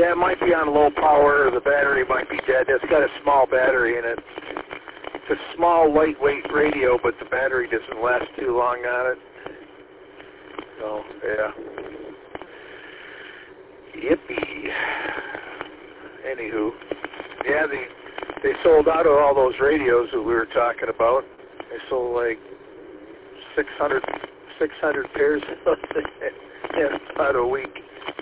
Yeah, it might be on low power, or the battery might be dead. It's got a small battery in it. It's a small, lightweight radio, but the battery doesn't last too long on it. So, yeah. Yippee. Anywho, yeah, they sold out of all those radios that we were talking about. They sold like 600 pairs in about a week.